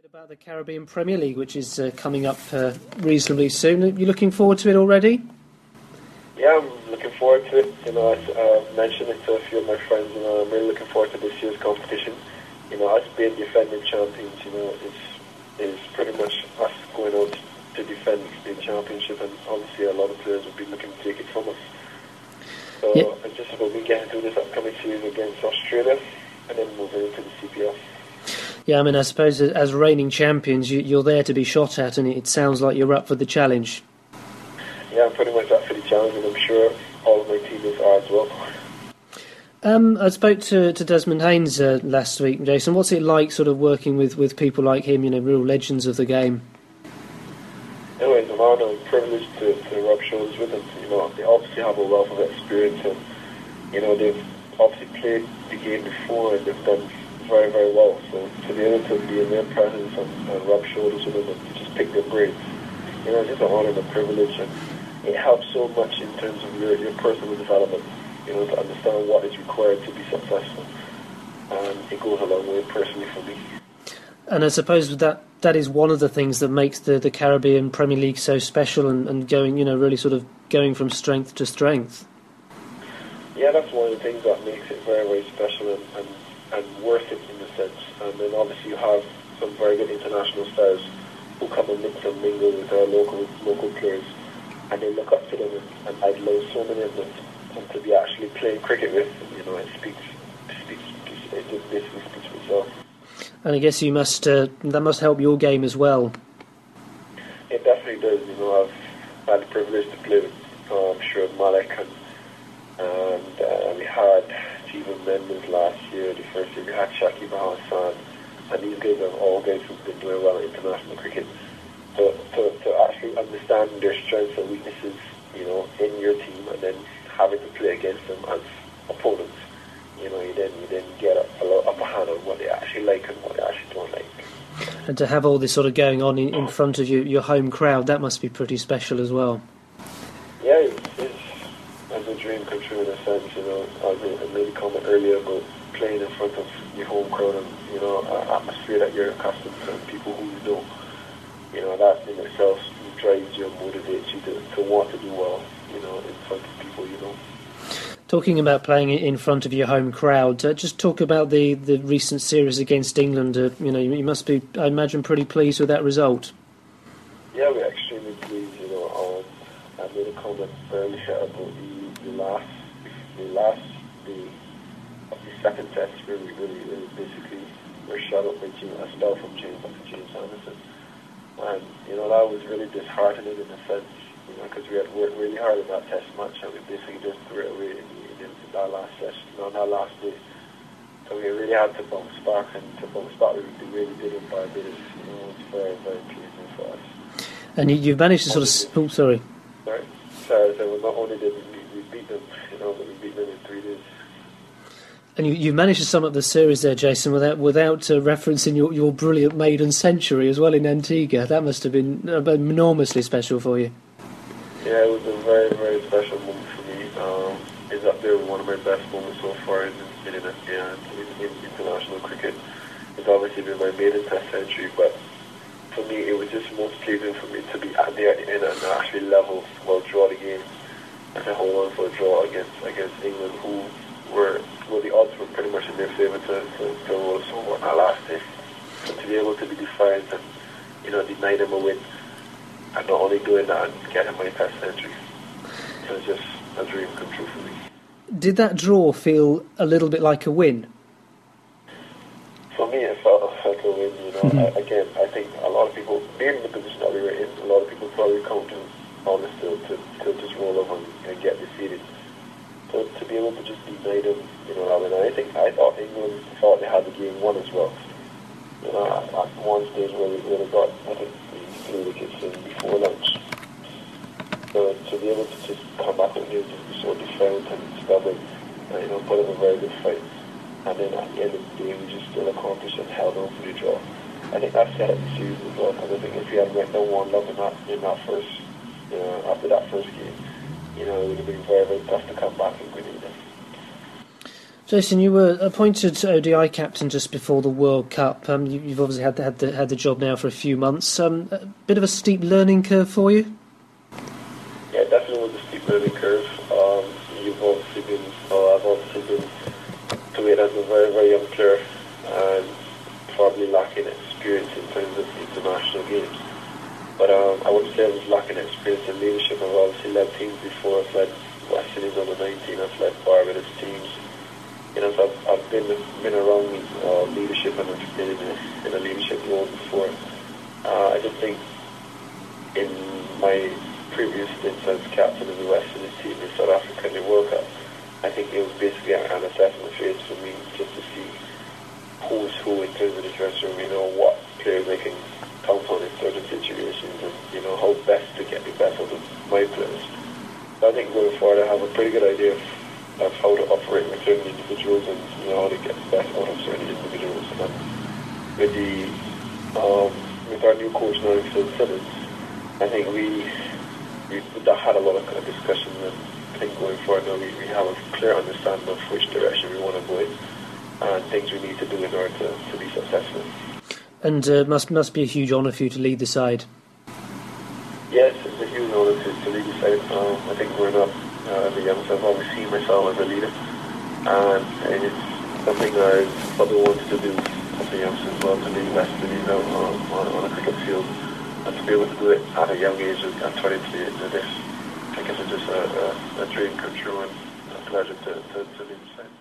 About the Caribbean Premier League, which is coming up reasonably soon. Are you looking forward to it already? Yeah, I'm looking forward to it. I've mentioned it to a few of my friends. I'm really looking forward to this year's competition. Us being defending champions, is pretty much us going out to defend the championship, and obviously a lot of players will be looking to take it from us. So it's just about me getting through this upcoming series against Australia, and then moving into the CPL. Yeah, I mean, I suppose as reigning champions, you're there to be shot at, and it sounds like you're up for the challenge. Yeah, I'm pretty much up for the challenge, and I'm sure all of my teammates are as well. I spoke to Desmond Haynes last week, Jason. What's it like sort of working with people like him, real legends of the game? It's an honour and privilege to rub shoulders with them. They obviously have a wealth of experience, and, they've obviously played the game before, and they've done very, very well. So to be able to be in their presence and rub shoulders with them and just pick their brains, it's just an honour and a privilege, and it helps so much in terms of your personal development, to understand what is required to be successful. And it goes a long way personally for me. And I suppose that is one of the things that makes the Caribbean Premier League so special and going, really sort of going from strength to strength. Yeah, that's one of the things that makes it very, very special and worth it in a sense. And then obviously you have some very good international stars who come and mix and mingle with our local players, and they look up to them and idolize so many of them, and to be actually playing cricket with, it just basically speaks for itself. And I guess that must help your game as well. It definitely does. I've had the privilege to play with Shoaib Malik, and we had Jeevan Mendes last year. The first year we had Shakib Al Hassan, and these guys are all guys who've been doing well in international cricket. So to actually understand their strengths and weaknesses, in your team, and then having to play against them as opponents, you then get a lot upper hand on what they actually like and what they actually don't like. And to have all this sort of going on in front of your home crowd, that must be pretty special as well. Yeah, it's a dream come true in a sense. I made a comment earlier about playing in front of your home crowd and an atmosphere that you're accustomed to, and people who you know. That in itself drives you and motivates you to want to do well, in front of people you know. Talking about playing in front of your home crowd, just talk about the recent series against England. You must be, I imagine, pretty pleased with that result. Yeah, we're extremely pleased. I made a comment earlier about the last day of the second test where we really basically were shut up by a spell from James Anderson. And, that was really disheartening in a sense, because we had worked really hard in that test match, and we basically just threw it away in that last session, on that last day. So we really had to bounce back, and to bounce back we really did in Barbados. It's very, very pleasing for us. And you've managed to sort of... sorry. Sorry, so not only did we beat them, but we beat them in 3 days. And you've managed to sum up the series there, Jason, without referencing your brilliant maiden century as well in Antigua. That must have been enormously special for you. Yeah, it was a very, very special moment for me. It's up there with one of my best moments so far in international cricket. It's obviously been my maiden test century, but for me it was just most pleasing for me to be at the end and actually level, draw the game, and to hold on for a draw against England, who were the odds were pretty much in their favour to roll us over on that last day. So to be able to be defiant and deny them a win, and not only doing that and getting my test century, it was just a dream come true for me. Did that draw feel a little bit like a win? For me, it felt like a win. Again, I think a lot of people, being in the position that we were in, a lot of people probably counting on us to just roll over and get defeated. So to be able to just deny them, I thought England thought they had the game won as well. At one stage where they got, I think, 3 wickets in before lunch. So to be able to just come back and just be so defiant and stubborn, put up a very good fight, and then at the end of the day we just still accomplished and held on for the draw. I think that set up the series as well, because I think if we had went down 1-0 in that first, after that first game, it would have been very, very tough to come back and win it. Jason, you were appointed ODI captain just before the World Cup. You've obviously had the job now for a few months. A bit of a steep learning curve for you? Yeah, definitely was a steep learning curve. I've obviously been to it as a very, very young player and probably lacking experience in terms of international games. But I wouldn't say I was lacking experience in leadership. I've obviously led teams before. I've led West Indies under 19. I've led Barbados teams. You know, so I've been around leadership, and I've been in a leadership role before. I just think in my previous stints as captain of the West Indies team in South Africa in the World Cup, I think it was basically an assessment phase for me, just to see who's who in terms of the dressing room, you know, what players I can count on in certain situations, and, you know, how best to get the best out of my players. So I think going forward I have a pretty good idea of how to operate with certain individuals, and, you know, how to get the best out of certain individuals. And with our new coach now, Phil Simmons, I think we had a lot of kind of discussion, and I think going forward now we have a clear understanding of which direction we want to go in and things we need to do in order to be successful. And must be a huge honour for you to lead the side. Yes, it's a huge honour to lead the side. I think growing up as a youngster, I've always seen myself as a leader, and it's something I probably wanted to do as a youngster as well, to lead West Indies out on a cricket field, and to be able to do it at a young age and turn into this. I guess it's just a dream come true, and a pleasure to lead the side.